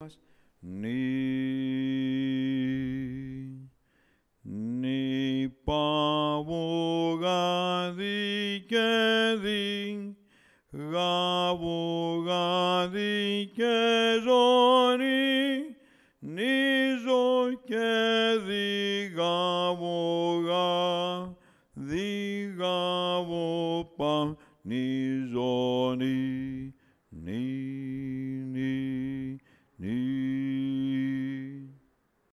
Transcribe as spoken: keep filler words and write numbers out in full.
μας. Νι, νι, παβουγάδι και δι, γαβουγάδι και ζώνη, νίζο και δι, γαβουγάδι, γαβοπα, νι, ζώνη, νι.